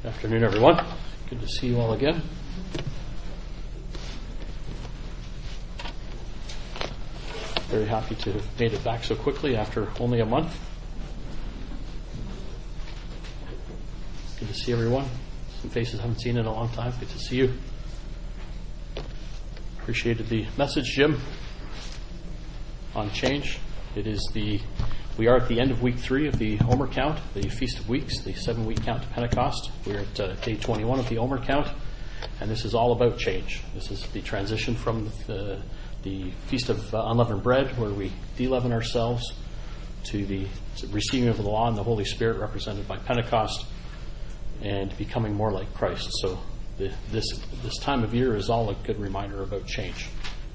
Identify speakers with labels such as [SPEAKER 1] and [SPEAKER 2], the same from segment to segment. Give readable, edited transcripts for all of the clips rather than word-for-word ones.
[SPEAKER 1] Good afternoon, everyone. Good to see you all again. Very happy to have made it back so quickly after only a month. Good to see everyone. Some faces I haven't seen in a long time. Good to see you. Appreciated the message, Jim, on change. We are at the end of week 3 of the Omer count, the Feast of Weeks, the 7-week count to Pentecost. We're at day 21 of the Omer count, and this is all about change. This is the transition from the Feast of Unleavened Bread, where we de-leaven ourselves, to the receiving of the law and the Holy Spirit represented by Pentecost, and becoming more like Christ. So this time of year is all a good reminder about change.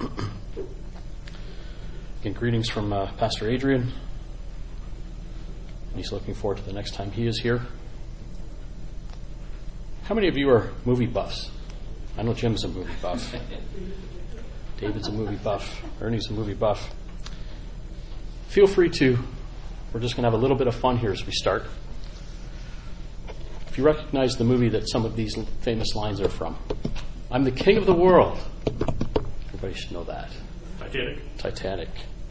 [SPEAKER 1] Again, greetings from Pastor Adrian. He's looking forward to the next time he is here. How many of you are movie buffs? I know Jim's a movie buff. David's a movie buff. Ernie's a movie buff. Feel free to, we're just going to have a little bit of fun here as we start. If you recognize the movie that some of these famous lines are from, I'm the king of the world. Everybody should know that. Titanic.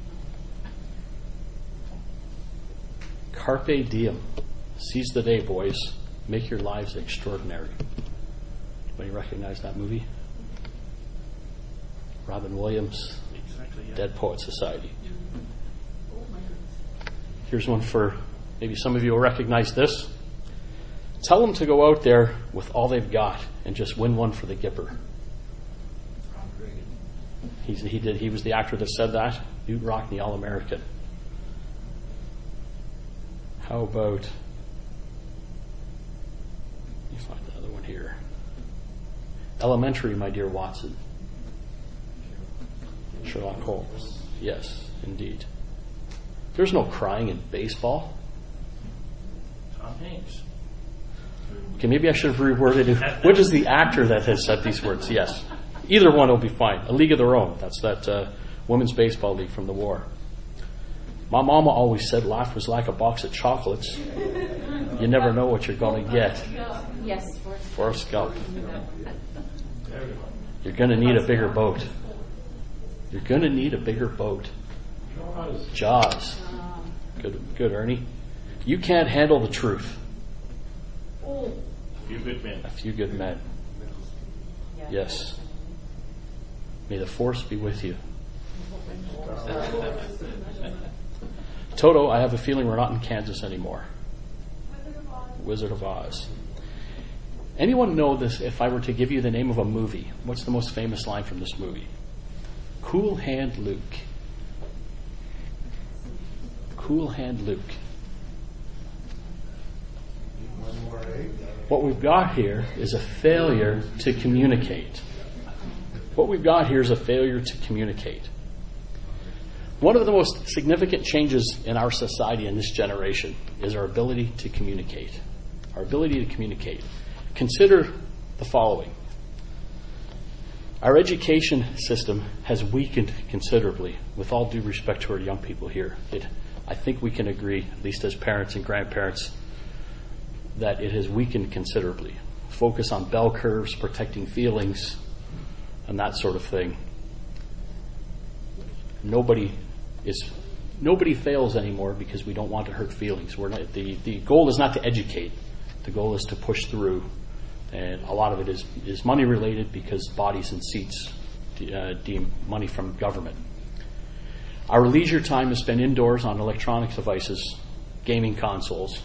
[SPEAKER 1] Carpe diem. Seize the day, boys. Make your lives extraordinary. Anybody recognize that movie? Robin Williams, exactly, yeah. Dead Poet Society. Here's one for, maybe some of you will recognize this. Tell them to go out there with all they've got and just win one for the Gipper. He was the actor that said that. Ute Rockney, All-American. How about, let me find the other one here. Elementary, my dear Watson. Sherlock Holmes. Yes, indeed. There's no crying in baseball.
[SPEAKER 2] Tom Hanks.
[SPEAKER 1] Okay, maybe I should have reworded it. What is the actor that has said these words? Yes. Either one will be fine. A League of Their Own. That's that women's baseball league from the war. My mama always said life was like a box of chocolates. You never know what you're going to get.
[SPEAKER 3] Yes,
[SPEAKER 1] Forrest Gump. You're going to need a bigger boat. You're going to need a bigger boat. Jaws. Good, Ernie. You can't handle the truth.
[SPEAKER 2] A few good men.
[SPEAKER 1] A few good men. Yes. May the force be with you. Toto, I have a feeling we're not in Kansas anymore. Wizard of Oz. Anyone know this? If I were to give you the name of a movie, what's the most famous line from this movie? Cool Hand Luke. Cool Hand Luke. What we've got here is a failure to communicate. What we've got here is a failure to communicate. One of the most significant changes in our society in this generation is our ability to communicate. Our ability to communicate. Consider the following. Our education system has weakened considerably, with all due respect to our young people here. I think we can agree, at least as parents and grandparents, that it has weakened considerably. Focus on bell curves, protecting feelings, and that sort of thing. Nobody fails anymore because we don't want to hurt feelings. The goal is not to educate. The goal is to push through. And a lot of it is money related because bodies and seats deem money from government. Our leisure time is spent indoors on electronic devices, gaming consoles.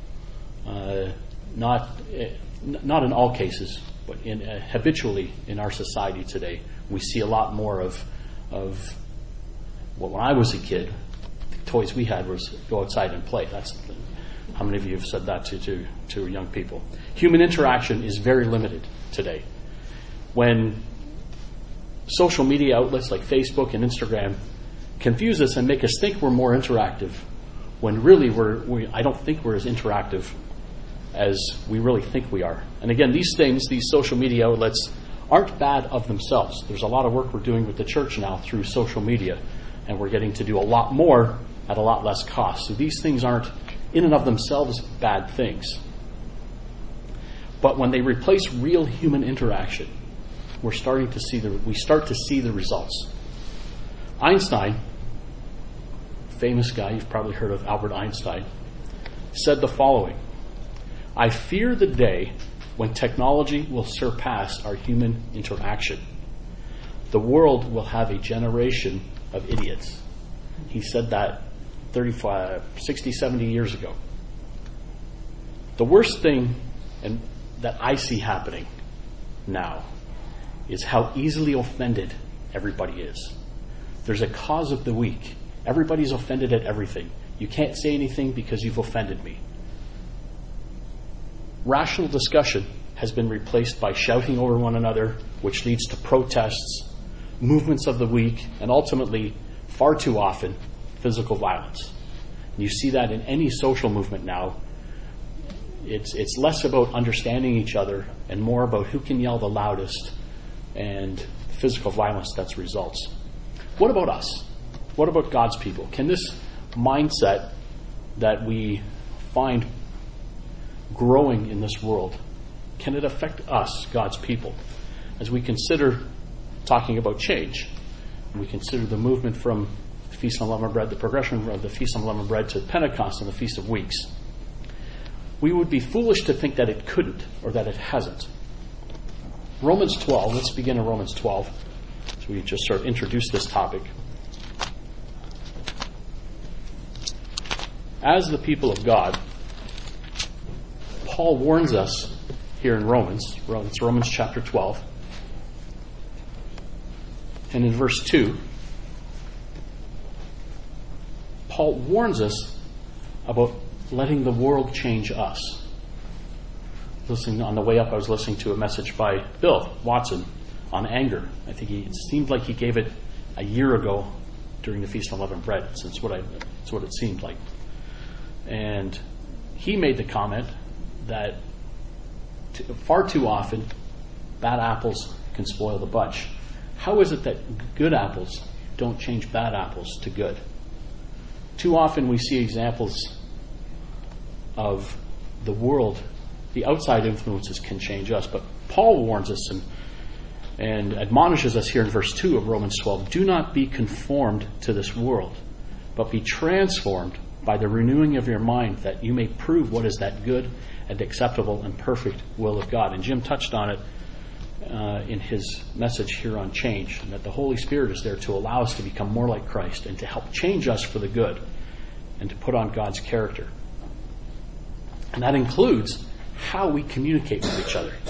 [SPEAKER 1] Not in all cases, but habitually in our society today, we see a lot more of well, when I was a kid, the toys we had was go outside and play. How many of you have said that to young people? Human interaction is very limited today. When social media outlets like Facebook and Instagram confuse us and make us think we're more interactive, when really I don't think we're as interactive as we really think we are. And again, these social media outlets aren't bad of themselves. There's a lot of work we're doing with the church now through social media, and we're getting to do a lot more at a lot less cost. So these things aren't in and of themselves bad things. But when they replace real human interaction, we start to see the results. Einstein, famous guy, you've probably heard of Albert Einstein, said the following: "I fear the day when technology will surpass our human interaction. The world will have a generation of idiots." He said that 35, 60, 70 years ago. The worst thing that I see happening now is how easily offended everybody is. There's a cause of the week. Everybody's offended at everything. You can't say anything because you've offended me. Rational discussion has been replaced by shouting over one another, which leads to protests, movements of the week, and ultimately, far too often, physical violence. And you see that in any social movement now. It's less about understanding each other and more about who can yell the loudest and physical violence that results. What about us? What about God's people? Can this mindset that we find growing in this world, can it affect us, God's people, as we consider talking about change? We consider the movement from the Feast of Unleavened Bread, the progression of the Feast of Unleavened Bread to Pentecost and the Feast of Weeks. We would be foolish to think that it couldn't or that it hasn't. Romans 12, let's begin in Romans 12. So we just sort of introduced this topic. As the people of God, Paul warns us here in Romans. It's Romans chapter 12. And in verse 2, Paul warns us about letting the world change us. On the way up, I was listening to a message by Bill Watson on anger. I think it seemed like he gave it a year ago during the Feast of Unleavened Bread. That's what it seemed like. And he made the comment that far too often, bad apples can spoil the bunch. How is it that good apples don't change bad apples to good? Too often we see examples of the world, the outside influences can change us. But Paul warns us and admonishes us here in verse 2 of Romans 12, "Do not be conformed to this world, but be transformed by the renewing of your mind, that you may prove what is that good and acceptable and perfect will of God." And Jim touched on it in his message here on change, and that the Holy Spirit is there to allow us to become more like Christ and to help change us for the good and to put on God's character. And that includes how we communicate with each other.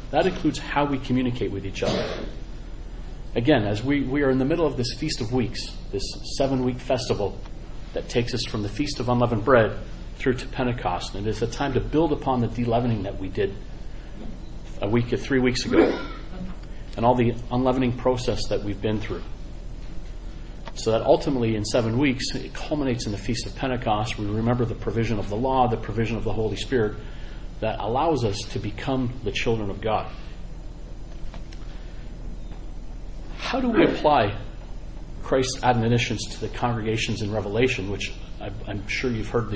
[SPEAKER 1] Again, as we are in the middle of this Feast of Weeks, this 7-week festival that takes us from the Feast of Unleavened Bread through to Pentecost. And it's a time to build upon the de-leavening that we did 3 weeks ago, and all the unleavening process that we've been through. So that ultimately in 7 weeks, it culminates in the Feast of Pentecost. We remember the provision of the law, the provision of the Holy Spirit that allows us to become the children of God. How do we apply Christ's admonitions to the congregations in Revelation, which I'm sure you've heard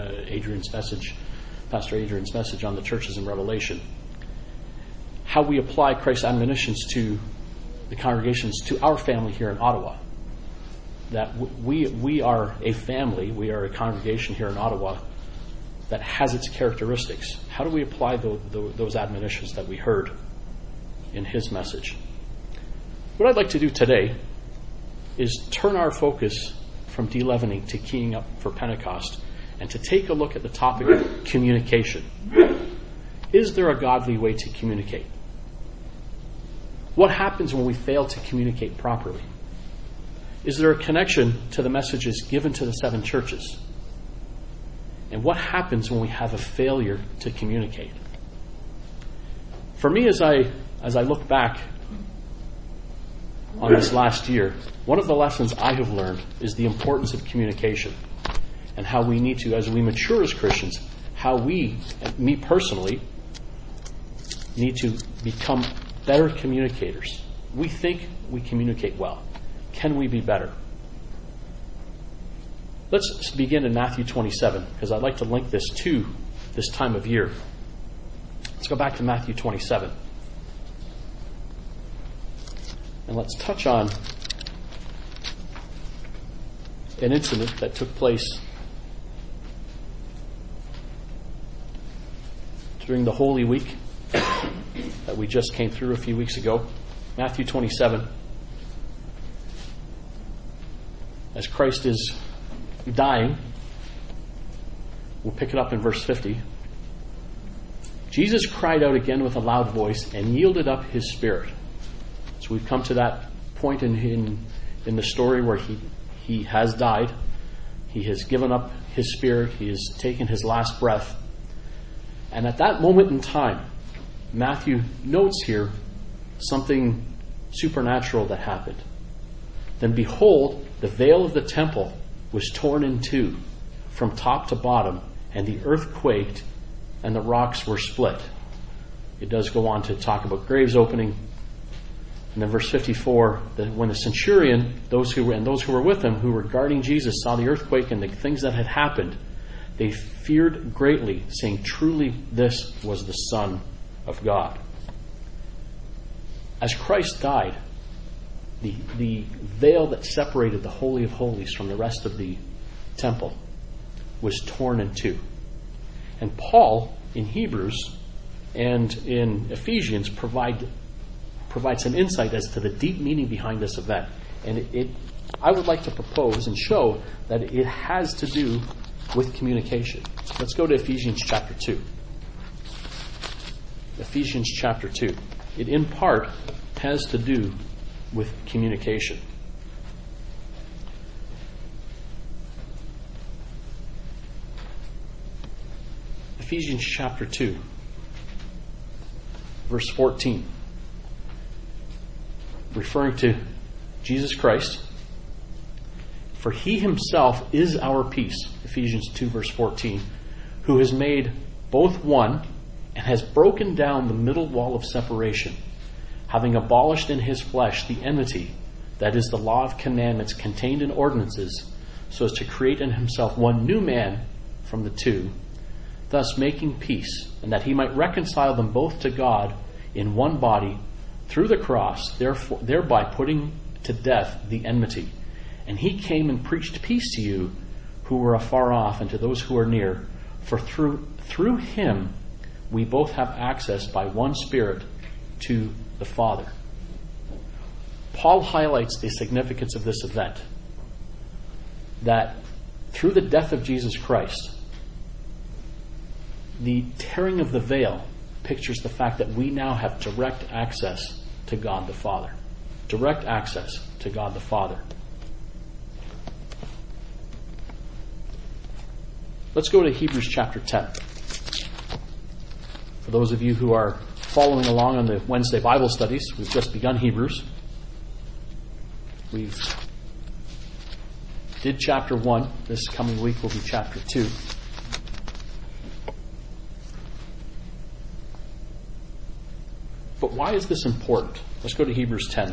[SPEAKER 1] Pastor Adrian's message on the churches in Revelation? How we apply Christ's admonitions to the congregations, to our family here in Ottawa. That we are a family, we are a congregation here in Ottawa that has its characteristics. How do we apply those admonitions that we heard in his message? What I'd like to do today is turn our focus from de-leavening to keying up for Pentecost, and to take a look at the topic of communication. Is there a godly way to communicate? What happens when we fail to communicate properly? Is there a connection to the messages given to the 7 churches? And what happens when we have a failure to communicate? For me, as I look back on this last year, one of the lessons I have learned is the importance of communication, and how we need to, as we mature as Christians, how we, me personally, need to become better communicators. We think we communicate well. Can we be better? Let's begin in Matthew 27, because I'd like to link this to this time of year. Let's go back to Matthew 27. And let's touch on an incident that took place during the Holy Week that we just came through a few weeks ago. Matthew 27. As Christ is dying, we'll pick it up in verse 50. Jesus cried out again with a loud voice and yielded up his spirit. So we've come to that point in the story where he has died. He has given up his spirit. He has taken his last breath. And at that moment in time, Matthew notes here something supernatural that happened. Then behold, the veil of the temple was torn in two from top to bottom, and the earth quaked, and the rocks were split. It does go on to talk about graves opening. And then verse 54, that when the centurion, those who were with him, who were guarding Jesus, saw the earthquake and the things that had happened, they feared greatly, saying, "Truly this was the Son of God." As Christ died, the veil that separated the Holy of Holies from the rest of the temple was torn in two. And Paul, in Hebrews and in Ephesians, provide some insight as to the deep meaning behind this event. And I would like to propose and show that it has to do with communication. Let's go to Ephesians chapter 2. Ephesians chapter 2. It in part has to do with communication. Ephesians chapter 2, verse 14. Referring to Jesus Christ. For he himself is our peace, Ephesians 2 verse 14, who has made both one and has broken down the middle wall of separation, having abolished in his flesh the enmity, that is the law of commandments contained in ordinances, so as to create in himself one new man from the two, thus making peace, and that he might reconcile them both to God in one body through the cross, thereby putting to death the enmity. And he came and preached peace to you who were afar off, and to those who are near. For through him we both have access by one Spirit to the Father. Paul highlights the significance of this event, that through the death of Jesus Christ, the tearing of the veil pictures the fact that we now have direct access to God the Father. Direct access to God the Father. Let's go to Hebrews chapter 10. For those of you who are following along on the Wednesday Bible studies, we've just begun Hebrews. We've did chapter 1. This coming week will be chapter 2. But why is this important? Let's go to Hebrews 10.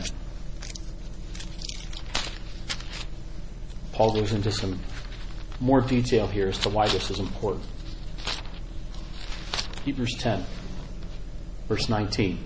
[SPEAKER 1] Paul goes into some more detail here as to why this is important. Hebrews 10, verse 19.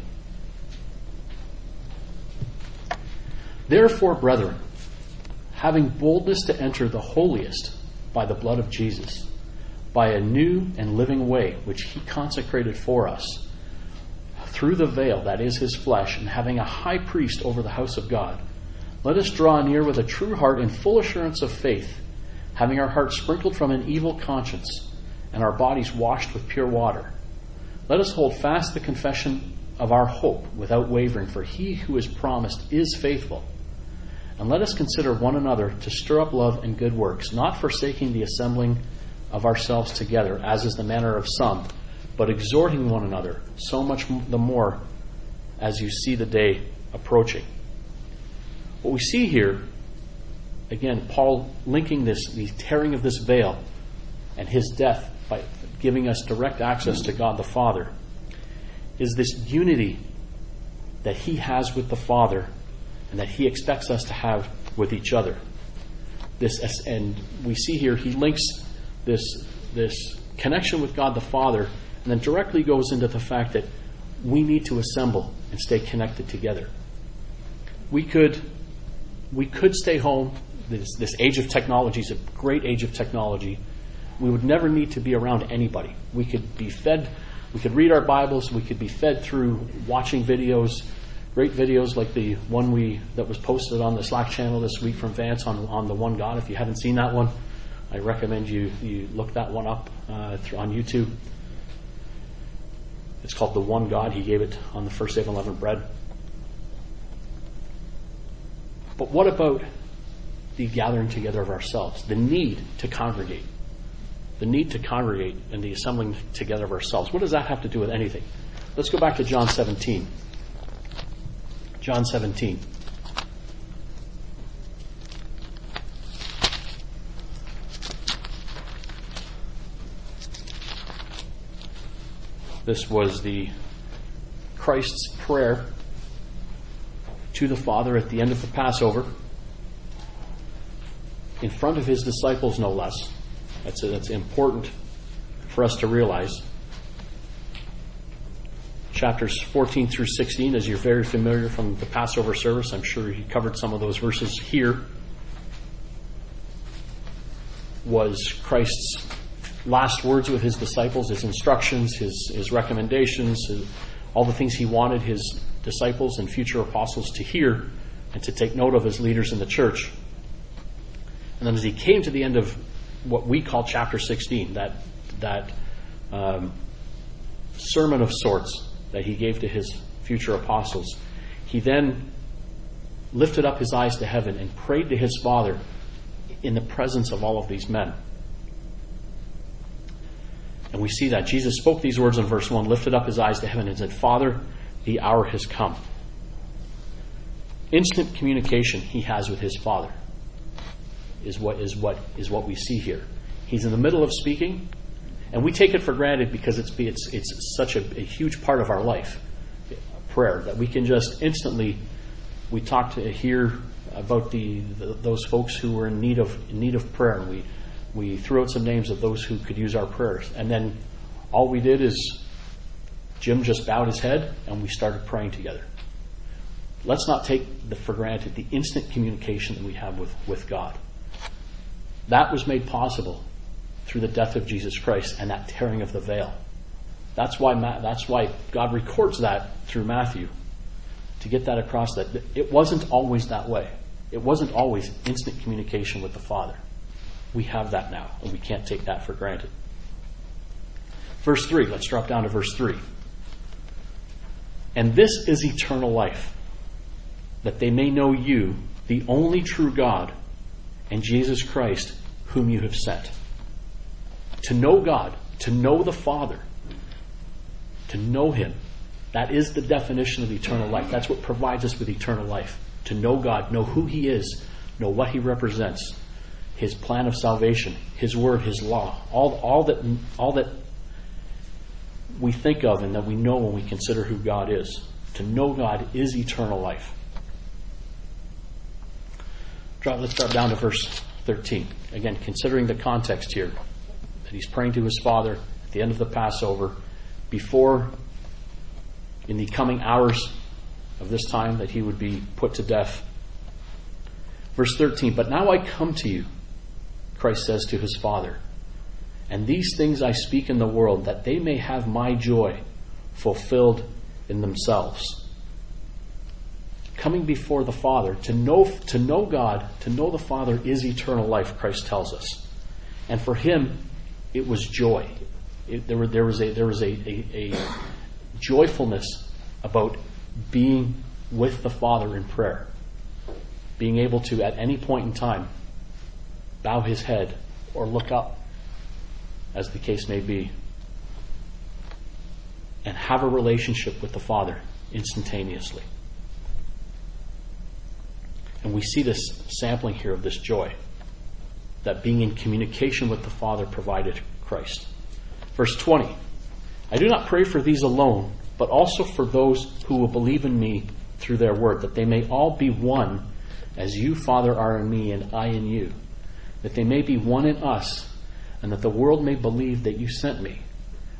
[SPEAKER 1] Therefore, brethren, having boldness to enter the holiest by the blood of Jesus, by a new and living way which he consecrated for us, through the veil, that is his flesh, and having a high priest over the house of God, let us draw near with a true heart in full assurance of faith, having our hearts sprinkled from an evil conscience, and our bodies washed with pure water. Let us hold fast the confession of our hope without wavering, for he who is promised is faithful. And let us consider one another to stir up love and good works, not forsaking the assembling of ourselves together, as is the manner of some, but exhorting one another, so much the more as you see the day approaching. What we see here, again, Paul linking the tearing of this veil and his death by giving us direct access to God the Father, is this unity that he has with the Father and that he expects us to have with each other. And we see here he links this connection with God the Father, and And then directly goes into the fact that we need to assemble and stay connected together. We could stay home. This age of technology is a great age of technology. We would never need to be around anybody. We could be fed, we could read our Bibles, we could be fed through watching videos, great videos like the one that was posted on the Slack channel this week from Vance on the One God. If you haven't seen that one, I recommend you look that one up on YouTube. It's called The One God. He gave it on the first day of Unleavened Bread. But what about the gathering together of ourselves? The need to congregate. The need to congregate and the assembling together of ourselves. What does that have to do with anything? Let's go back to John 17. John 17. This was Christ's prayer to the Father at the end of the Passover, in front of his disciples, no less. That's important for us to realize. Chapters 14 through 16, as you're very familiar from the Passover service, I'm sure he covered some of those verses here, was Christ's last words with his disciples, his instructions, his recommendations, all the things he wanted his disciples and future apostles to hear and to take note of as leaders in the church. And then as he came to the end of what we call chapter 16, that sermon of sorts that he gave to his future apostles, he then lifted up his eyes to heaven and prayed to his Father in the presence of all of these men. And we see that Jesus spoke these words in verse 1, lifted up his eyes to heaven and said, Father, the hour has come. Instant communication he has with his Father is what we see here. He's in the middle of speaking, and we take it for granted because it's such a huge part of our life, prayer, that we can just instantly. We talk to hear about those folks who were in need of prayer, and we threw out some names of those who could use our prayers, and then all we did is Jim just bowed his head and we started praying together. Let's not take for granted the instant communication that we have with God. That was made possible through the death of Jesus Christ and that tearing of the veil. That's why God records that through Matthew, to get that across, that it wasn't always that way. It wasn't always instant communication with the Father. We have that now, and we can't take that for granted. Verse 3, let's drop down to verse 3. And this is eternal life, that they may know you, the only true God, and Jesus Christ, whom you have sent. To know God, to know the Father, to know Him, that is the definition of eternal life. That's what provides us with eternal life. To know God, know who He is, know what He represents, His plan of salvation, His word, His law, all that we think of and that we know when we consider who God is. To know God is eternal life. Let's drop down to verse 13. Again, considering the context here, that he's praying to his Father at the end of the Passover, before, in the coming hours of this time, that he would be put to death. Verse 13, but now I come to you, Christ says to his Father, and these things I speak in the world, that they may have my joy fulfilled in themselves. Coming before the Father, to know God, to know the Father is eternal life, Christ tells us. And for him, it was joy. There was a joyfulness about being with the Father in prayer. Being able to, at any point in time, bow his head or look up, as the case may be, and have a relationship with the Father instantaneously. And we see this sampling here of this joy, that being in communication with the Father provided Christ. Verse 20, I do not pray for these alone, but also for those who will believe in me through their word, that they may all be one, as you, Father, are in me and I in you, that they may be one in us, and that the world may believe that you sent me,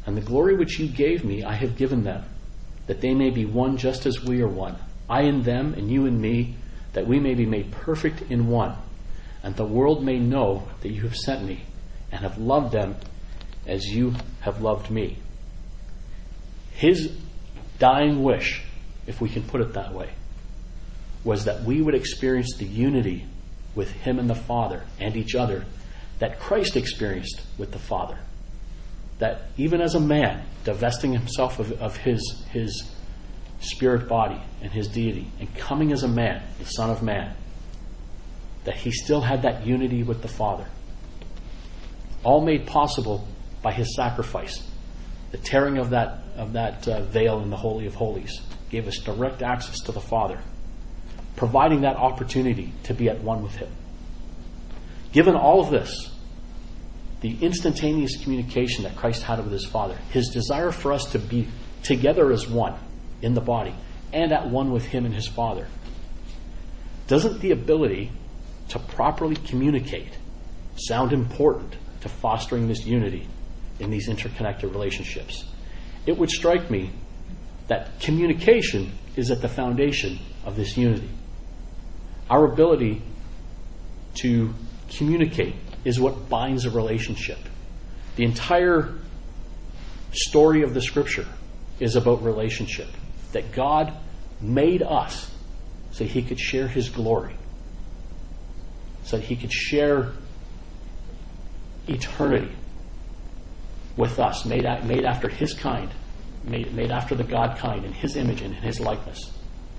[SPEAKER 1] And the glory which you gave me, I have given them, that they may be one just as we are one. I in them, and you in me, that we may be made perfect in one. And the world may know that you have sent me, and have loved them as you have loved me. His dying wish, if we can put it that way, was that we would experience the unity with him and the Father and each other that Christ experienced with the Father. That even as a man, divesting himself of his spirit body and his deity, and coming as a man, the Son of Man, that he still had that unity with the Father. All made possible by his sacrifice. The tearing of that veil in the Holy of Holies gave us direct access to the Father, providing that opportunity to be at one with him. Given all of this, the instantaneous communication that Christ had with his Father, his desire for us to be together as one in the body and at one with him and his Father, doesn't the ability to properly communicate sound important to fostering this unity in these interconnected relationships? It would strike me that communication is at the foundation of this unity. Our ability to communicate is what binds a relationship. The entire story of the Scripture is about relationship. That God made us so he could share his glory, so that he could share eternity with us, made after his kind, made after the God kind, in his image and in his likeness.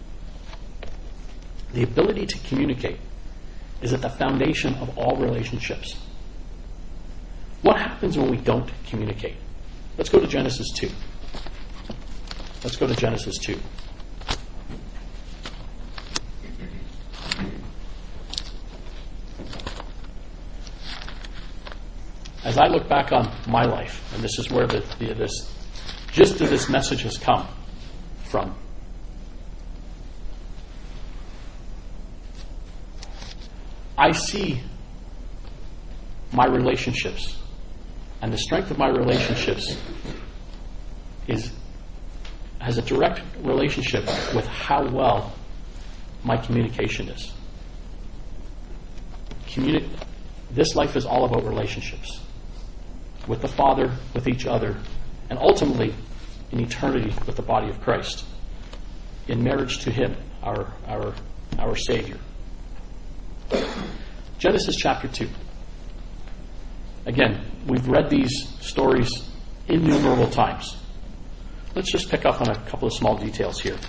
[SPEAKER 1] The ability to communicate is at the foundation of all relationships. What happens when we don't communicate? Let's go to Genesis 2. Let's go to Genesis 2. As I look back on my life, and this is where this gist of this message has come from, I see my relationships, and the strength of my relationships has a direct relationship with how well my communication is. This life is all about relationships with the Father, with each other, and ultimately in eternity with the body of Christ, in marriage to him, our Savior. Genesis chapter 2. Again, we've read these stories innumerable times. Let's just pick up on a couple of small details here.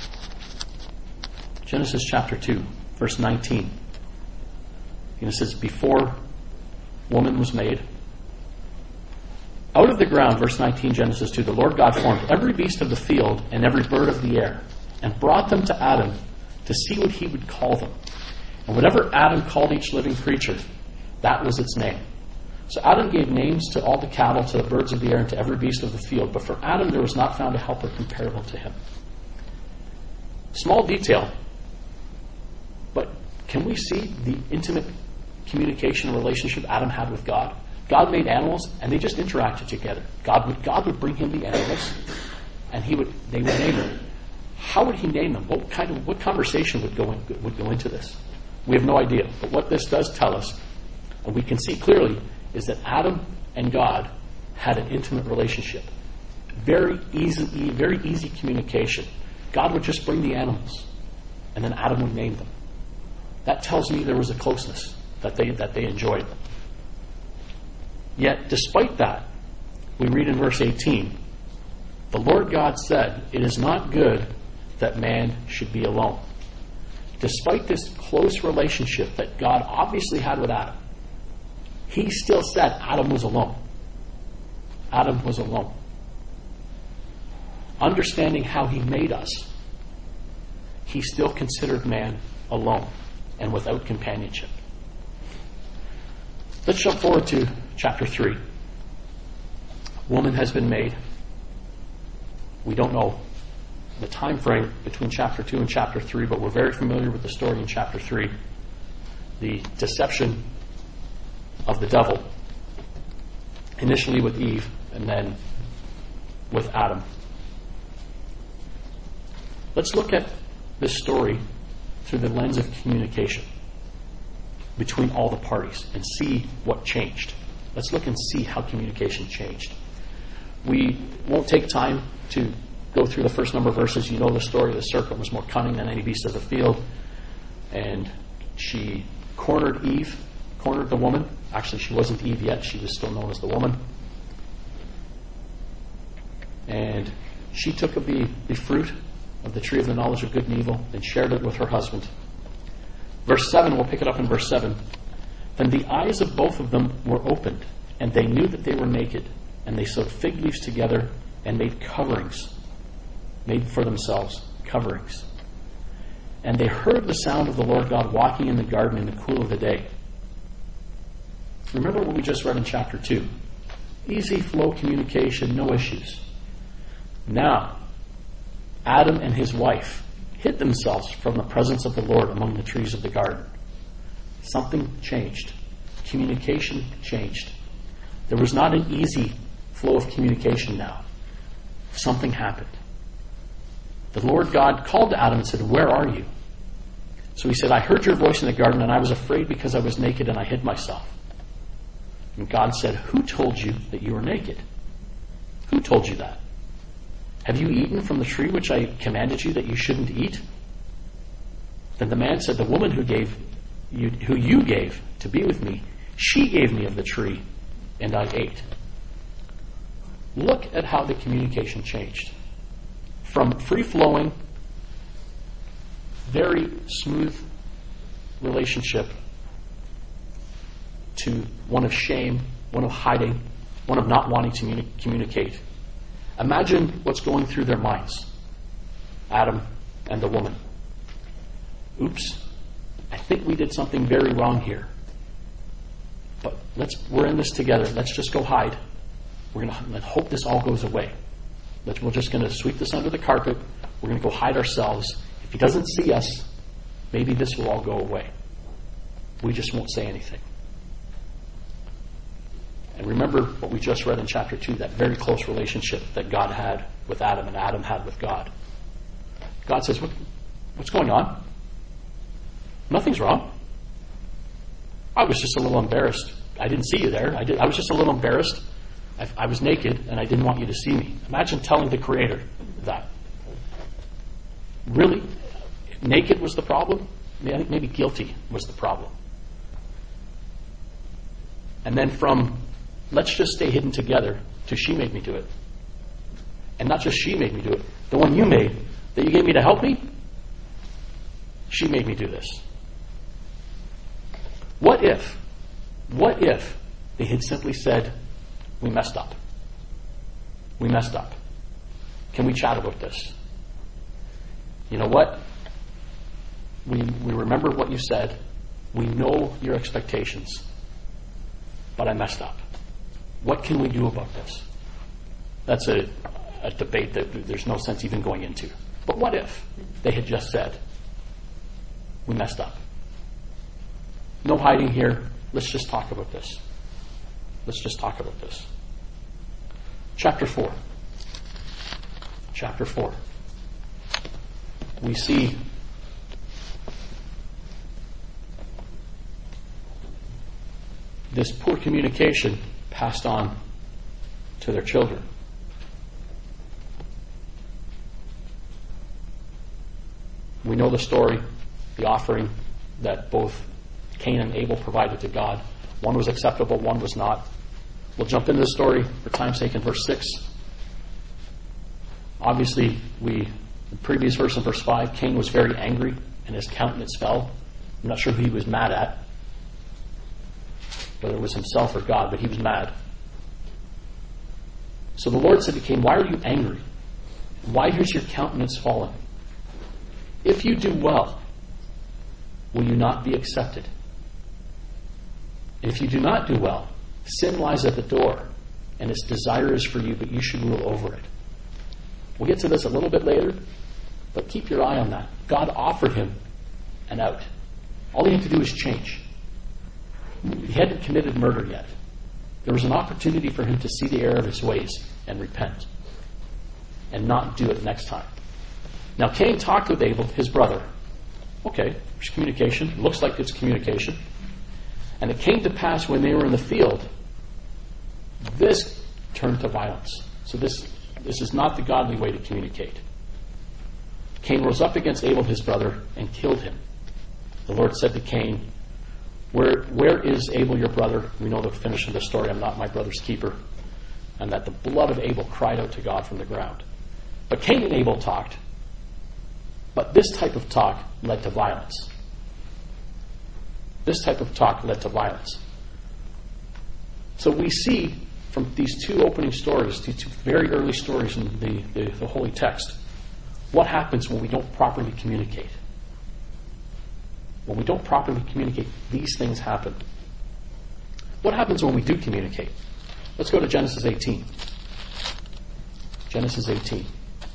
[SPEAKER 1] Genesis chapter 2, verse 19. And it says, before woman was made, out of the ground, verse 19, Genesis 2, the Lord God formed every beast of the field and every bird of the air, and brought them to Adam to see what he would call them. And whatever Adam called each living creature, that was its name. So Adam gave names to all the cattle, to the birds of the air, and to every beast of the field. But for Adam there was not found a helper comparable to him. Small detail, but can we see the intimate communication and relationship Adam had with God? God made animals, and they just interacted together. God would bring him the animals, and they would name them. How would he name them? What conversation would go into this? We have no idea. But what this does tell us, and we can see clearly, is that Adam and God had an intimate relationship. Very easy communication. God would just bring the animals, and then Adam would name them. That tells me there was a closeness that they enjoyed. Yet, despite that, we read in verse 18, the Lord God said, it is not good that man should be alone. Despite this close relationship that God obviously had with Adam, he still said Adam was alone. Adam was alone. Understanding how he made us, he still considered man alone and without companionship. Let's jump forward to chapter 3. Woman has been made. We don't know the time frame between chapter 2 and chapter 3, but we're very familiar with the story in chapter 3. The deception of the devil, initially with Eve, and then with Adam. Let's look at this story through the lens of communication between all the parties and see what changed. Let's look and see how communication changed. We won't take time to go through the first number of verses. You know the story. The serpent was more cunning than any beast of the field. And she cornered the woman. Actually, she wasn't Eve yet. She was still known as the woman. And she took of the fruit of the tree of the knowledge of good and evil and shared it with her husband. Verse 7, we'll pick it up in verse 7. Then the eyes of both of them were opened, and they knew that they were naked, and they sewed fig leaves together and made coverings, made for themselves coverings. And they heard the sound of the Lord God walking in the garden in the cool of the day. Remember what we just read in chapter 2. Easy flow communication, no issues. Now, Adam and his wife hid themselves from the presence of the Lord among the trees of the garden. Something changed. Communication changed. There was not an easy flow of communication now. Something happened. The Lord God called to Adam and said, "Where are you?" So he said, "I heard your voice in the garden, and I was afraid because I was naked and I hid myself." And God said, "Who told you that you were naked? Who told you that? Have you eaten from the tree which I commanded you that you shouldn't eat?" Then the man said, "The woman who you gave to be with me, she gave me of the tree, and I ate." Look at how the communication changed. From free-flowing, very smooth relationship to one of shame, one of hiding, one of not wanting to communicate. Imagine what's going through their minds. Adam and the woman. Oops, I think we did something very wrong here. But we're in this together. Let's just go hide. We're going to hope this all goes away. We're just going to sweep this under the carpet. We're going to go hide ourselves. If he doesn't see us, maybe this will all go away. We just won't say anything. And remember what we just read in chapter 2, that very close relationship that God had with Adam and Adam had with God. God says, what's going on? Nothing's wrong. I was just a little embarrassed. I didn't see you there. I was just a little embarrassed. I was naked and I didn't want you to see me. Imagine telling the Creator that. Really? Naked was the problem? I think maybe guilty was the problem. And then from let's just stay hidden together to she made me do it. And not just she made me do it. The one you made, that you gave me to help me, she made me do this. What if they had simply said, "We messed up. We messed up. Can we chat about this? You know what? We remember what you said. We know your expectations. But I messed up. What can we do about this?" That's a debate that there's no sense even going into. But what if they had just said, "We messed up. No hiding here. Let's just talk about this. Let's just talk about this." Chapter 4. Chapter 4. We see this poor communication passed on to their children. We know the story, the offering that both Cain and Abel provided to God. One was acceptable, one was not. We'll jump into the story for time's sake in verse 6. Obviously, the previous verse in verse 5, Cain was very angry and his countenance fell. I'm not sure who he was mad at, whether it was himself or God, but he was mad. So the Lord said to Cain, "Why are you angry? Why is your countenance fallen? If you do well, will you not be accepted? And if you do not do well, sin lies at the door, and its desire is for you, but you should rule over it." We'll get to this a little bit later, but keep your eye on that. God offered him an out. All he had to do was change. He hadn't committed murder yet. There was an opportunity for him to see the error of his ways and repent. and not do it next time. Now Cain talked with Abel, his brother. Okay, there's communication. Looks like it's communication. And it came to pass when they were in the field, this turned to violence. So this is not the godly way to communicate. Cain rose up against Abel, his brother, and killed him. The Lord said to Cain, Where is Abel, your brother? We know the finish of the story. I'm not my brother's keeper. And that the blood of Abel cried out to God from the ground. But Cain and Abel talked. But this type of talk led to violence. This type of talk led to violence. So we see from these two opening stories, these two very early stories in the holy text, what happens when we don't properly communicate. When we don't properly communicate, these things happen. What happens when we do communicate? Let's go to Genesis 18. Genesis 18.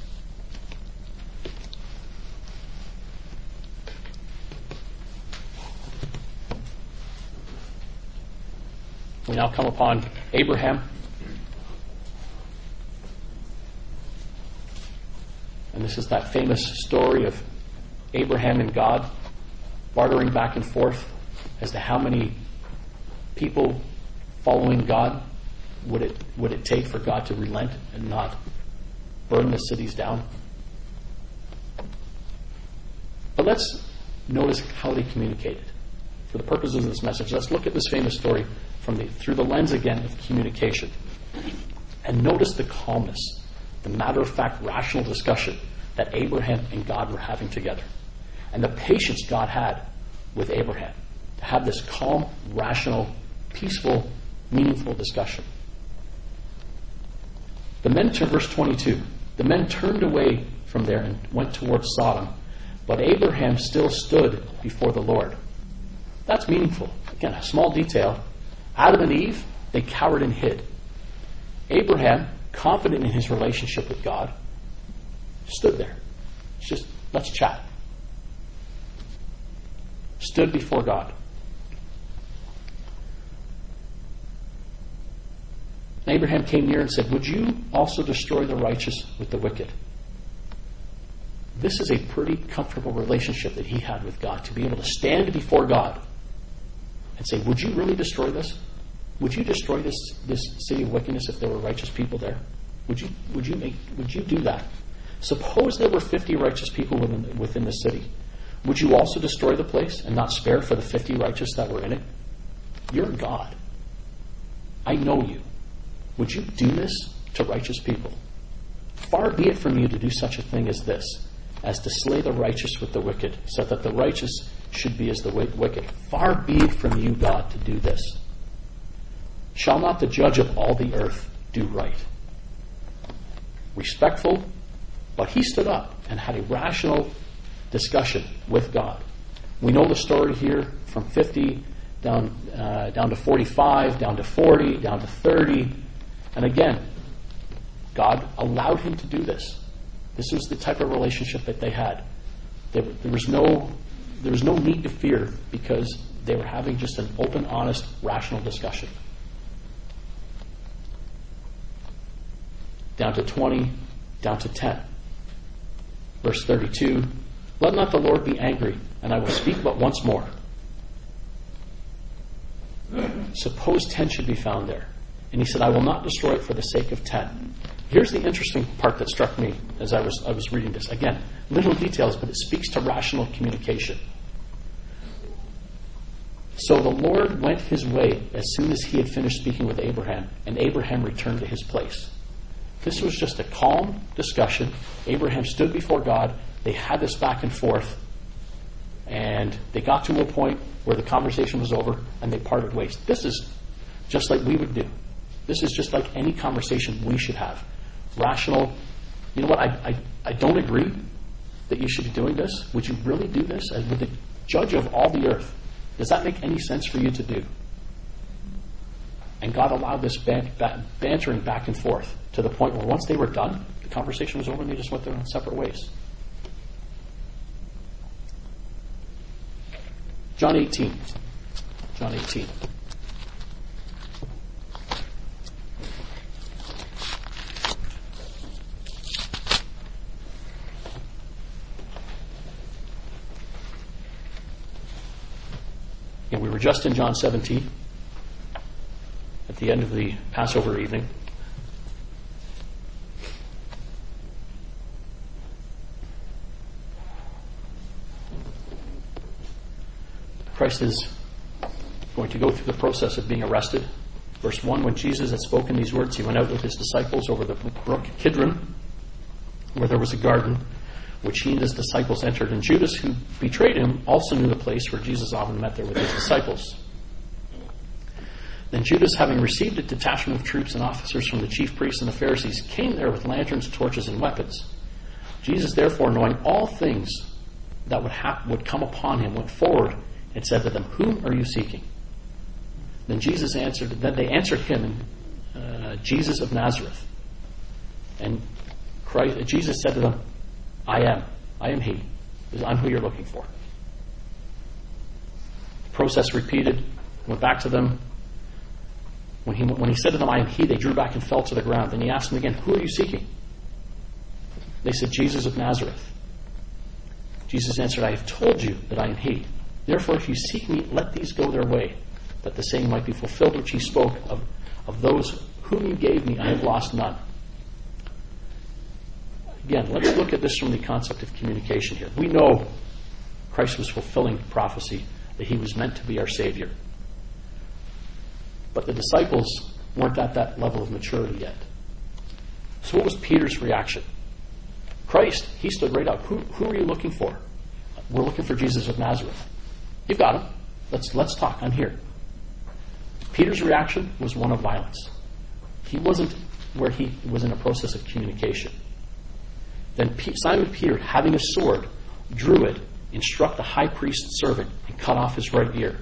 [SPEAKER 1] We now come upon Abraham. And this is that famous story of Abraham and God bartering back and forth as to how many people following God would it take for God to relent and not burn the cities down. But let's notice how they communicated. For the purposes of this message, let's look at this famous story through the lens again of communication. And notice the calmness, the matter-of-fact rational discussion that Abraham and God were having together. And the patience God had with Abraham to have this calm, rational, peaceful, meaningful discussion. Verse 22, the men turned away from there and went towards Sodom, but Abraham still stood before the Lord. That's meaningful. Again, a small detail. Adam and Eve, they cowered and hid. Abraham, confident in his relationship with God, stood there. It's just, let's chat. Stood before God. And Abraham came near and said, Would you also destroy the righteous with the wicked? This is a pretty comfortable relationship that he had with God, to be able to stand before God and say, would you really destroy this? Would you destroy this city of wickedness if there were righteous people there? Would you do that? Suppose there were 50 righteous people within the city. Would you also destroy the place and not spare for the 50 righteous that were in it? You're God. I know you. Would you do this to righteous people? Far be it from you to do such a thing as this, as to slay the righteous with the wicked, so that the righteous should be as the wicked. Far be it from you, God, to do this. Shall not the judge of all the earth do right? Respectful, but he stood up and had a rational discussion with God. We know the story here from 50 down to 45, down to 40, down to 30. And again, God allowed him to do this. This was the type of relationship that they had. There was no need to fear, because they were having just an open, honest, rational discussion. Down to 20, down to 10. Verse 32, let not the Lord be angry, and I will speak but once more. Suppose 10 should be found there. And he said, I will not destroy it for the sake of 10. Here's the interesting part that struck me as I was reading this. Again, little details, but it speaks to rational communication. So the Lord went his way as soon as he had finished speaking with Abraham, and Abraham returned to his place. This was just a calm discussion. Abraham stood before God. They had this back and forth, and they got to a point where the conversation was over, and they parted ways. This is just like we would do. This is just like any conversation we should have. Rational. You know what? I don't agree that you should be doing this. Would you really do this? As with the judge of all the earth, does that make any sense for you to do? And God allowed this bantering back and forth to the point where once they were done, the conversation was over and they just went their own separate ways. John 18. John 18. Okay, we were just in John 17 at the end of the Passover evening. Christ is going to go through the process of being arrested. Verse 1, when Jesus had spoken these words, he went out with his disciples over the brook Kidron, where there was a garden, which he and his disciples entered. And Judas, who betrayed him, also knew the place where Jesus often met there with his disciples. Then Judas, having received a detachment of troops and officers from the chief priests and the Pharisees, came there with lanterns, torches, and weapons. Jesus, therefore, knowing all things that would come upon him, went forward and said to them, "Whom are you seeking?" Then they answered him, Jesus of Nazareth. And Jesus said to them, I am he. I'm who you're looking for. The process repeated, went back to them. When he said to them, I am he, they drew back and fell to the ground. Then he asked them again, who are you seeking? They said, Jesus of Nazareth. Jesus answered, I have told you that I am he. Therefore, if you seek me, let these go their way, that the saying might be fulfilled which he spoke of those whom you gave me, I have lost none. Again, let's look at this from the concept of communication here. We know Christ was fulfilling prophecy that he was meant to be our Savior. But the disciples weren't at that level of maturity yet. So what was Peter's reaction? Christ, he stood right up. Who are you looking for? We're looking for Jesus of Nazareth. You've got him. Let's talk. I'm here. Peter's reaction was one of violence. He wasn't where he was in a process of communication. Then Simon Peter, having a sword, drew it and struck the high priest's servant and cut off his right ear.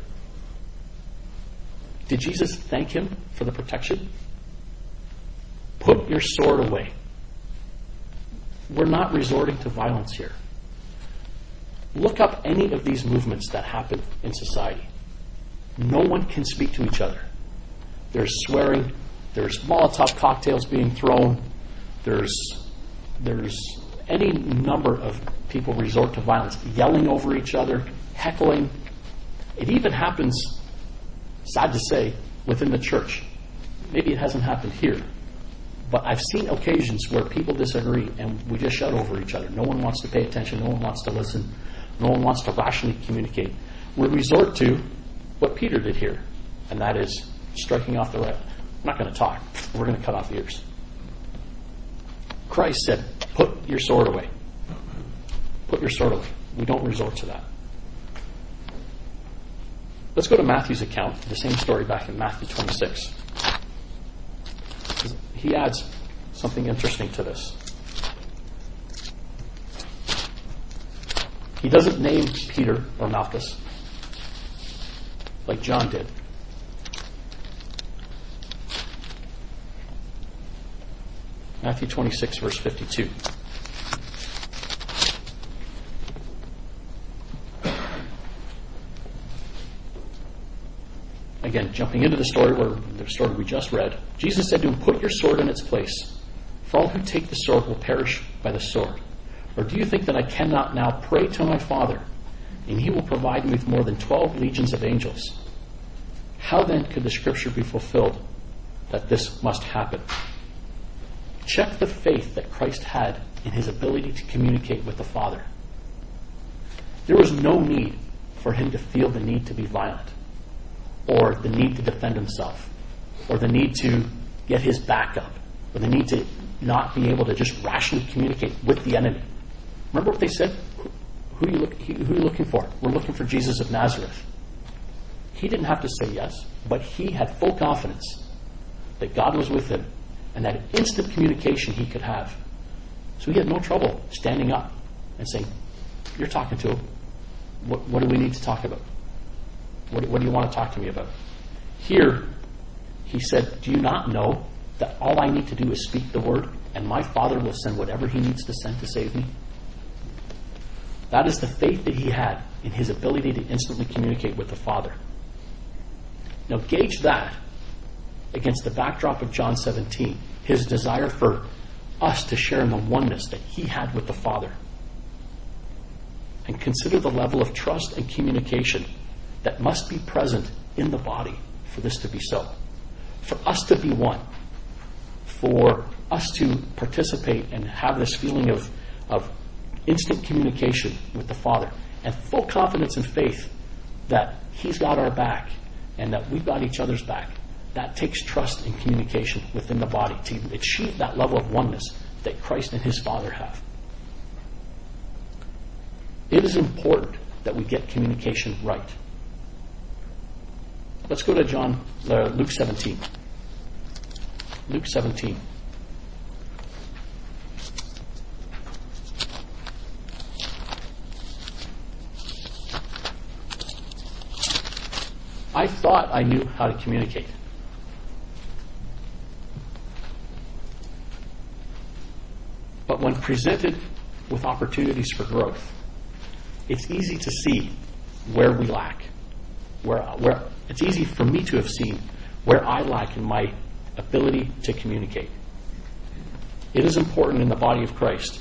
[SPEAKER 1] Did Jesus thank him for the protection? Put your sword away. We're not resorting to violence here. Look up any of these movements that happen in society. No one can speak to each other. There's swearing. There's Molotov cocktails being thrown. There's any number of people resort to violence, yelling over each other, heckling. It even happens, sad to say, within the church. Maybe it hasn't happened here. But I've seen occasions where people disagree and we just shout over each other. No one wants to pay attention. No one wants to listen. No one wants to rationally communicate. We resort to what Peter did here, and that is striking off the right. I'm not going to talk. We're going to cut off ears. Christ said, put your sword away. Put your sword away. We don't resort to that. Let's go to Matthew's account, the same story back in Matthew 26. He adds something interesting to this. He doesn't name Peter or Malchus like John did. Matthew 26, verse 52. Again, jumping into the story we just read, Jesus said to him, put your sword in its place, for all who take the sword will perish by the sword. Or do you think that I cannot now pray to my Father, and he will provide me with more than 12 legions of angels? How then could the scripture be fulfilled that this must happen? Check the faith that Christ had in his ability to communicate with the Father. There was no need for him to feel the need to be violent, or the need to defend himself, or the need to get his back up, or the need to not be able to just rationally communicate with the enemy. Remember what they said? Who are you looking for? We're looking for Jesus of Nazareth. He didn't have to say yes, but he had full confidence that God was with him and that instant communication he could have. So he had no trouble standing up and saying, you're talking to him. What do we need to talk about? What do you want to talk to me about? Here, he said, do you not know that all I need to do is speak the word and my Father will send whatever he needs to send to save me? That is the faith that he had in his ability to instantly communicate with the Father. Now gauge that against the backdrop of John 17, his desire for us to share in the oneness that he had with the Father. And consider the level of trust and communication that must be present in the body for this to be so. For us to be one, for us to participate and have this feeling of instant communication with the Father and full confidence and faith that He's got our back and that we've got each other's back. That takes trust and communication within the body to achieve that level of oneness that Christ and His Father have. It is important that we get communication right. Let's go to Luke 17. Luke 17. I thought I knew how to communicate. But when presented with opportunities for growth, it's easy to see where we lack. Where it's easy for me to have seen where I lack in my ability to communicate. It is important in the body of Christ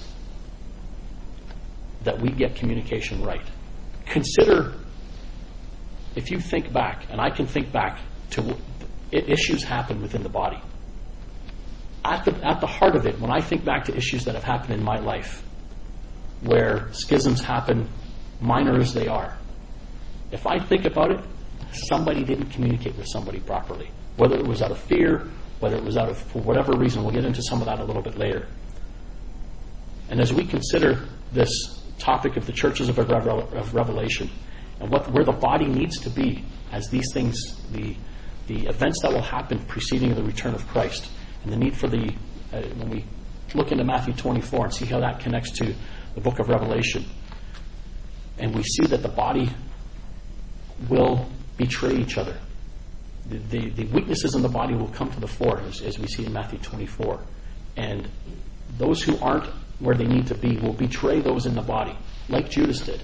[SPEAKER 1] that we get communication right. Consider, if you think back, and I can think back to issues happen within the body. At the heart of it, when I think back to issues that have happened in my life, where schisms happen, minor as they are, if I think about it, somebody didn't communicate with somebody properly. Whether it was out of fear, whether it was out of, for whatever reason, we'll get into some of that a little bit later. And as we consider this topic of the churches of Revelation, and where the body needs to be as these things, the events that will happen preceding the return of Christ, and the need for when we look into Matthew 24 and see how that connects to the book of Revelation, and we see that the body will betray each other. The weaknesses in the body will come to the fore, as we see in Matthew 24. And those who aren't where they need to be will betray those in the body, like Judas did.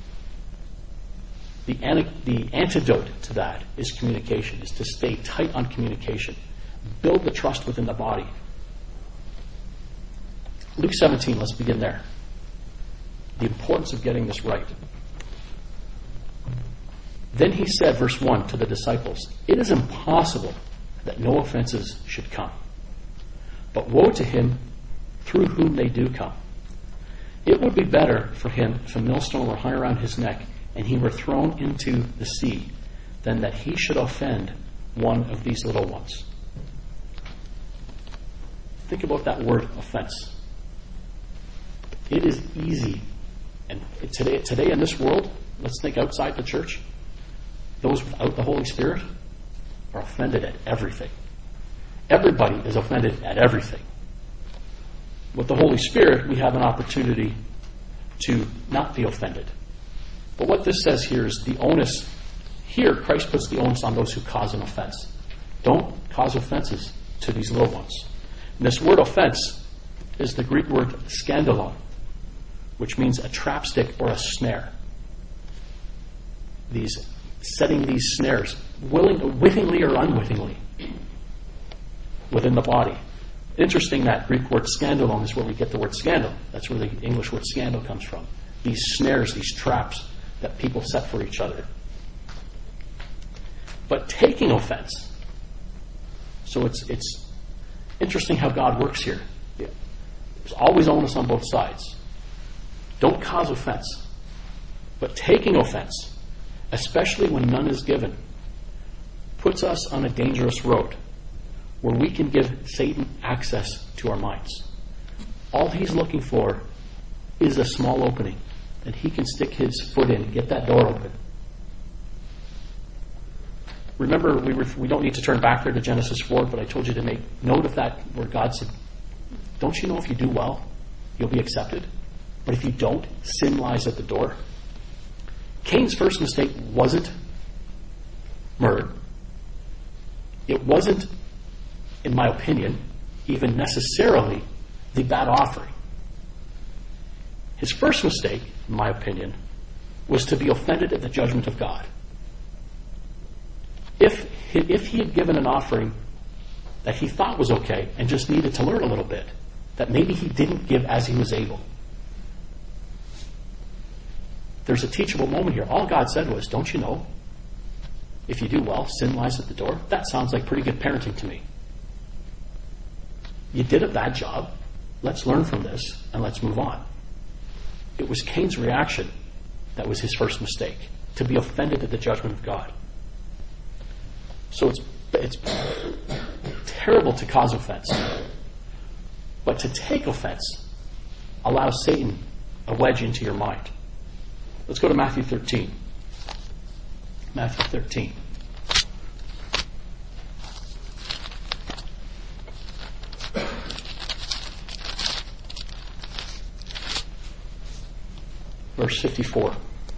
[SPEAKER 1] The antidote to that is communication, is to stay tight on communication. Build the trust within the body. Luke 17, let's begin there. The importance of getting this right. Then he said, verse 1, to the disciples, "It is impossible that no offenses should come. But woe to him through whom they do come. It would be better for him if a millstone were hung around his neck and he were thrown into the sea than that he should offend one of these little ones." Think about that word, offense. It is easy. And today in this world, let's think outside the church, those without the Holy Spirit are offended at everything. Everybody is offended at everything. With the Holy Spirit, we have an opportunity to not be offended. But what this says here is the onus. Here, Christ puts the onus on those who cause an offense. Don't cause offenses to these little ones. And this word offense is the Greek word scandalon, which means a trapstick or a snare. Setting these snares, wittingly or unwittingly, within the body. Interesting, that Greek word scandalon is where we get the word scandal. That's where the English word scandal comes from. These snares, these traps that people set for each other. But taking offense. So it's interesting how God works here. There's always onus on both sides. Don't cause offense. But taking offense, especially when none is given, puts us on a dangerous road where we can give Satan access to our minds. All he's looking for is a small opening that he can stick his foot in and get that door open. Remember, we don't need to turn back there to Genesis 4, but I told you to make note of that where God said, "Don't you know if you do well, you'll be accepted? But if you don't, sin lies at the door." Cain's first mistake wasn't murder. It wasn't, in my opinion, even necessarily the bad offering. His first mistake, in my opinion, was to be offended at the judgment of God. If he had given an offering that he thought was okay and just needed to learn a little bit, that maybe he didn't give as he was able. There's a teachable moment here. All God said was, "Don't you know? If you do well, sin lies at the door. That sounds like pretty good parenting to me. You did a bad job. Let's learn from this and let's move on. It was Cain's reaction that was his first mistake, to be offended at the judgment of God. So it's terrible to cause offense. But to take offense allows Satan a wedge into your mind. Let's go to Matthew 13. Matthew 13. Verse 54.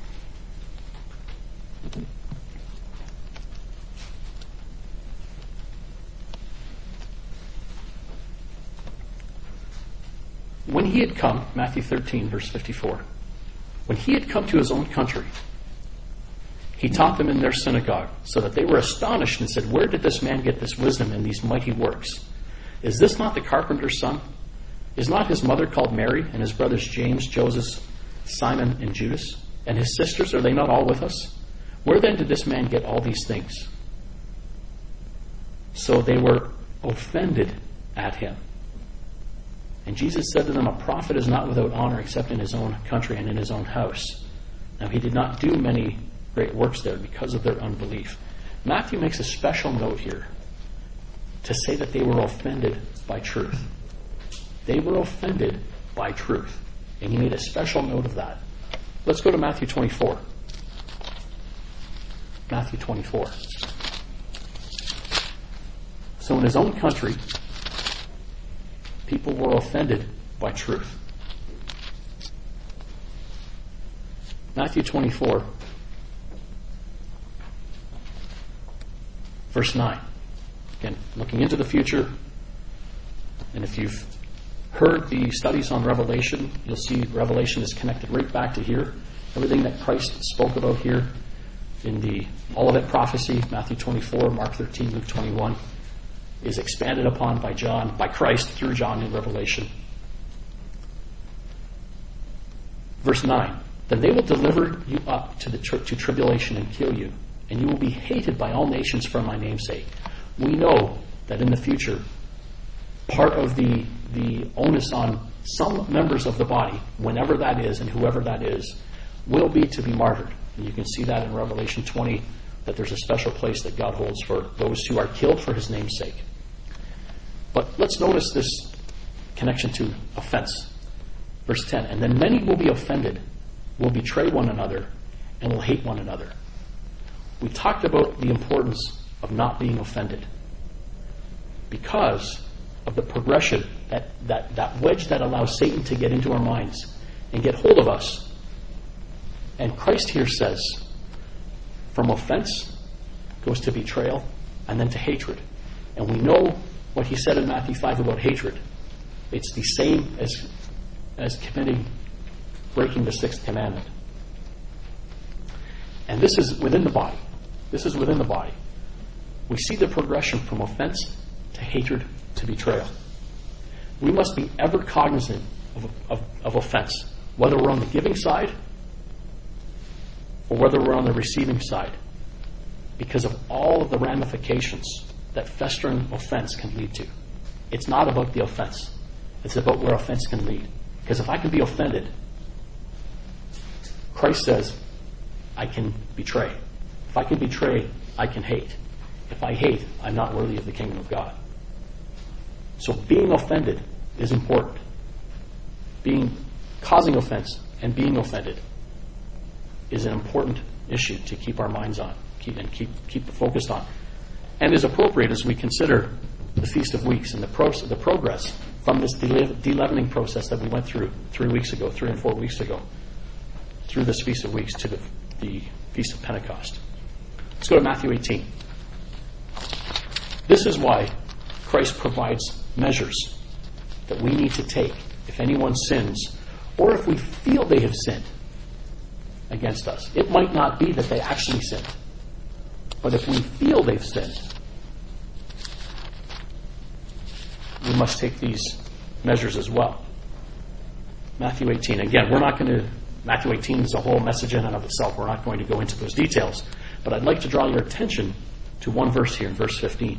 [SPEAKER 1] When he had come, Matthew 13, verse 54, when he had come to his own country, he taught them in their synagogue, so that they were astonished and said, "Where did this man get this wisdom and these mighty works? Is this not the carpenter's son? Is not his mother called Mary, and his brothers James, Joseph, Simon, and Judas? And his sisters, are they not all with us? Where then did this man get all these things?" So they were offended at him. And Jesus said to them, "A prophet is not without honor except in his own country and in his own house." Now he did not do many great works there because of their unbelief. Matthew makes a special note here to say that they were offended by truth. They were offended by truth. And he made a special note of that. Let's go to Matthew 24. Matthew 24. So in his own country, people were offended by truth. Matthew 24, verse 9. Again, looking into the future, and if you've heard the studies on Revelation, you'll see Revelation is connected right back to here. Everything that Christ spoke about here in the Olivet prophecy, Matthew 24, Mark 13, Luke 21, is expanded upon by John, by Christ through John in Revelation. Verse 9, "Then they will deliver you up to tribulation and kill you, and you will be hated by all nations for my name's sake." We know that in the future, part of the onus on some members of the body, whenever that is and whoever that is, will be to be martyred. And you can see that in Revelation 20, that there's a special place that God holds for those who are killed for his name's sake. But let's notice this connection to offense. Verse 10, "And then many will be offended, will betray one another, and will hate one another." We talked about the importance of not being offended because of the progression, that wedge that allows Satan to get into our minds and get hold of us. And Christ here says, from offense goes to betrayal and then to hatred. And we know what he said in Matthew 5 about hatred. It's the same as breaking the sixth commandment. And this is within the body. This is within the body. We see the progression from offense to hatred to betrayal. We must be ever cognizant of offense, whether we're on the giving side or whether we're on the receiving side, because of all of the ramifications that festering offense can lead to. It's not about the offense. It's about where offense can lead. Because if I can be offended, Christ says, I can betray. If I can betray, I can hate. If I hate, I'm not worthy of the kingdom of God. So being offended is important. Causing offense and being offended is an important issue to keep our minds on, keep focused on, and is appropriate as we consider the Feast of Weeks and the progress from this de-leavening process that we went through 3 and 4 weeks ago, through this Feast of Weeks to the Feast of Pentecost. Let's go to Matthew 18. This is why Christ provides measures that we need to take if anyone sins, or if we feel they have sinned against us. It might not be that they actually sinned, but if we feel they've sinned, we must take these measures as well. Matthew 18. Again, Matthew 18 is a whole message in and of itself. We're not going to go into those details. But I'd like to draw your attention to one verse here in verse 15.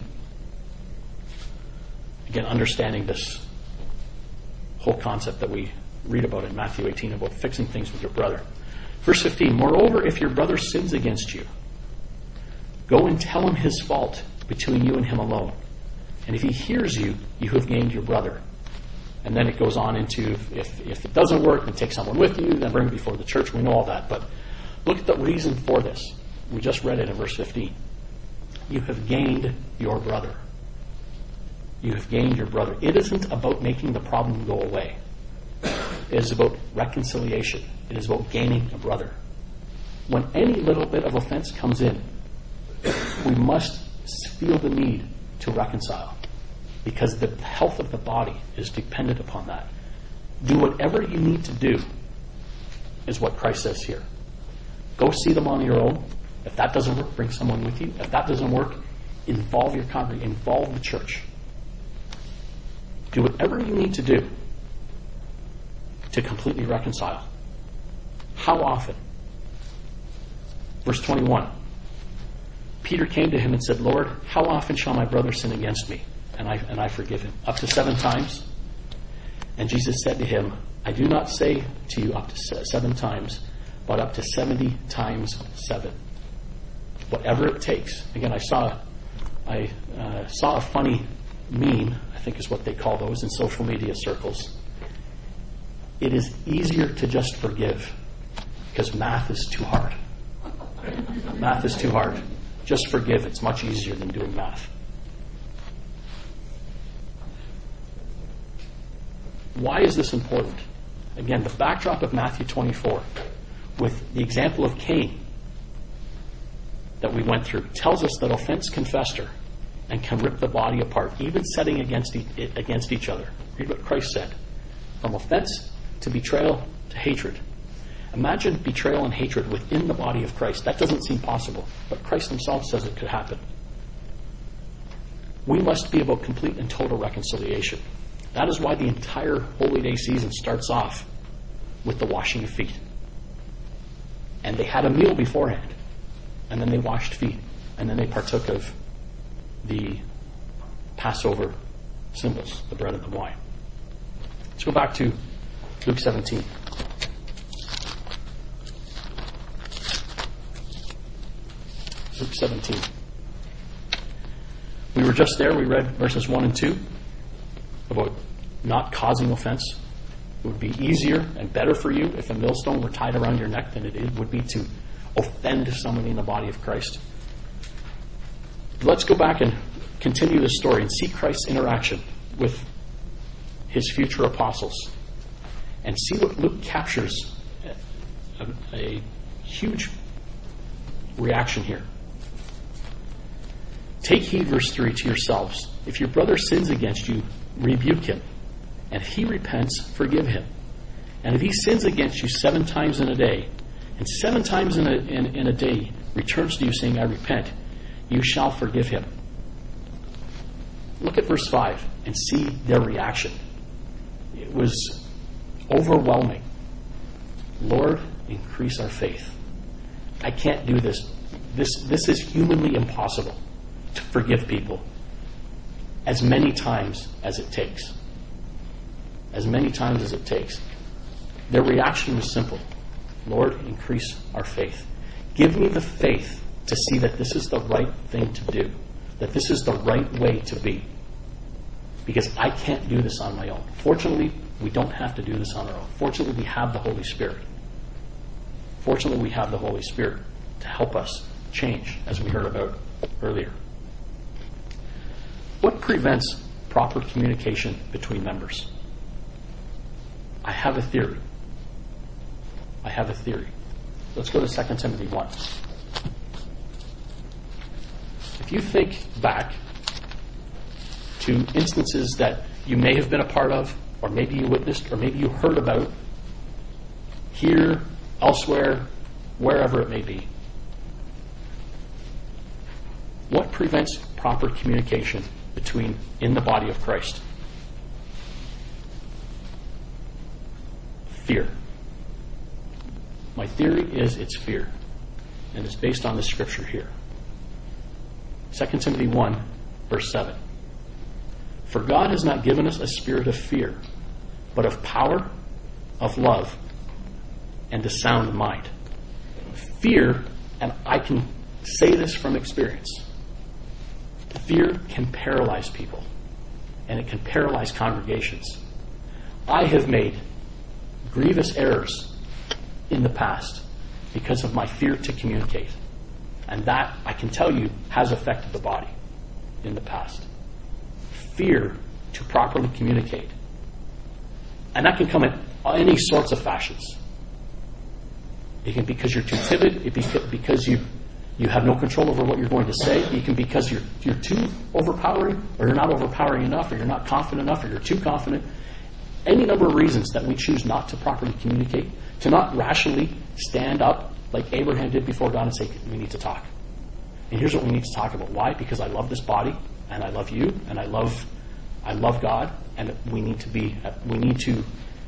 [SPEAKER 1] Again, understanding this whole concept that we read about in Matthew 18 about fixing things with your brother. Verse 15, moreover, if your brother sins against you, go and tell him his fault between you and him alone. And if he hears you, you have gained your brother. And then it goes on into, if it doesn't work, then take someone with you, then bring it before the church. We know all that. But look at the reason for this. We just read it in verse 15. You have gained your brother. You have gained your brother. It isn't about making the problem go away. It is about reconciliation. It is about gaining a brother. When any little bit of offense comes in, we must feel the need to reconcile, because the health of the body is dependent upon that. Do whatever you need to do, is what Christ says here. Go see them on your own. If that doesn't work, bring someone with you. If that doesn't work, involve your congregation, involve the church. Do whatever you need to do to completely reconcile. How often? Verse 21. Peter came to him and said, Lord, how often shall my brother sin against me? And I forgive him. Up to 7 times? And Jesus said to him, I do not say to you up to 7 times, but up to 70 times 7. Whatever it takes. Again, I saw a funny meme, I think is what they call those in social media circles. It is easier to just forgive because math is too hard. Math is too hard. Just forgive. It's much easier than doing math. Why is this important? Again, the backdrop of Matthew 24 with the example of Cain that we went through tells us that offense can fester and can rip the body apart, even setting against each other. Read what Christ said. From offense to betrayal to hatred. Imagine betrayal and hatred within the body of Christ. That doesn't seem possible, but Christ himself says it could happen. We must be about complete and total reconciliation. That is why the entire Holy Day season starts off with the washing of feet. And they had a meal beforehand, and then they washed feet, and then they partook of the Passover symbols, the bread and the wine. Let's go back to Luke 17. Luke 17. We were just there. We read verses 1 and 2 about not causing offense. It would be easier and better for you if a millstone were tied around your neck than it would be to offend somebody in the body of Christ. Let's go back and continue this story and see Christ's interaction with his future apostles and see what Luke captures a huge reaction here. Take heed, verse 3, to yourselves. If your brother sins against you, rebuke him. And if he repents, forgive him. And if he sins against you 7 times in a day, and 7 times in a day returns to you saying, I repent, you shall forgive him. Look at verse 5 and see their reaction. It was overwhelming. Lord, increase our faith. I can't do this. This is humanly impossible to forgive people as many times as it takes. As many times as it takes. Their reaction was simple. Lord, increase our faith. Give me the faith to see that this is the right thing to do. That this is the right way to be. Because I can't do this on my own. Fortunately, we don't have to do this on our own. Fortunately, we have the Holy Spirit. Fortunately, we have the Holy Spirit to help us change, as we heard about earlier. What prevents proper communication between members? I have a theory. Let's go to 2 Timothy 1. If you think back to instances that you may have been a part of, or maybe you witnessed, or maybe you heard about, here, elsewhere, wherever it may be, what prevents proper communication in the body of Christ? Fear. My theory is it's fear. and it's based on this scripture here. 2 Timothy 1, verse 7. For God has not given us a spirit of fear, but of power, of love, and a sound mind. Fear, and I can say this from experience, fear can paralyze people, and it can paralyze congregations. I have made grievous errors in the past because of my fear to communicate. And that, I can tell you, has affected the body in the past. Fear to properly communicate. And that can come in any sorts of fashions. It can be because you're too timid. It can be because you have no control over what you're going to say. It can be because you're too overpowering, or you're not overpowering enough, or you're not confident enough, or you're too confident. Any number of reasons that we choose not to properly communicate, to not rationally stand up like Abraham did before God and say, we need to talk. And here's what we need to talk about. Why? Because I love this body, and I love you, and I love God, and we need to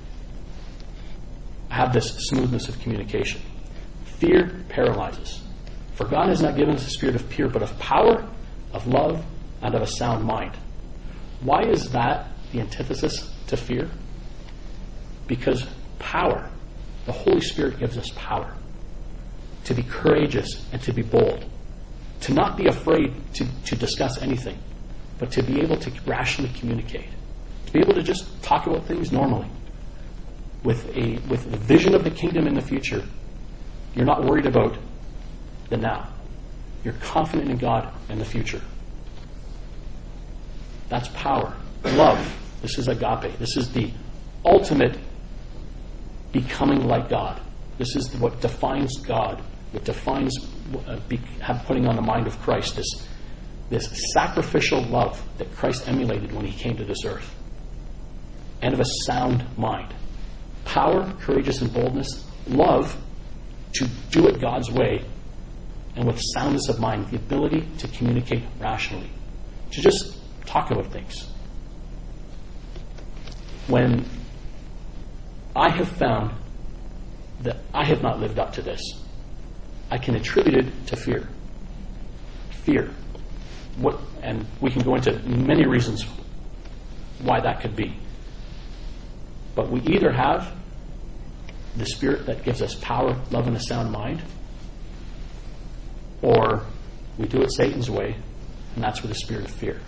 [SPEAKER 1] have this smoothness of communication. Fear paralyzes. For God has not given us a spirit of fear, but of power, of love, and of a sound mind. Why is that the antithesis to fear? Because power, the Holy Spirit gives us power to be courageous and to be bold, to not be afraid to discuss anything, but to be able to rationally communicate, to be able to just talk about things normally. With the vision of the kingdom in the future, you're not worried about the now. You're confident in God and the future. That's power. Love. This is agape. This is the ultimate becoming like God. This is what defines God. What defines putting on the mind of Christ. This sacrificial love that Christ emulated when he came to this earth. And of a sound mind. Power, courageous and boldness. Love, to do it God's way. And with soundness of mind, the ability to communicate rationally. To just talk about things. When I have found that I have not lived up to this, I can attribute it to fear. Fear. And we can go into many reasons why that could be. But we either have the Spirit that gives us power, love, and a sound mind, or we do it Satan's way, and that's with the spirit of fear.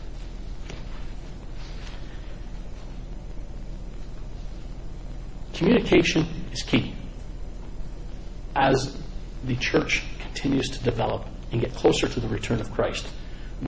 [SPEAKER 1] Communication is key. As the church continues to develop and get closer to the return of Christ,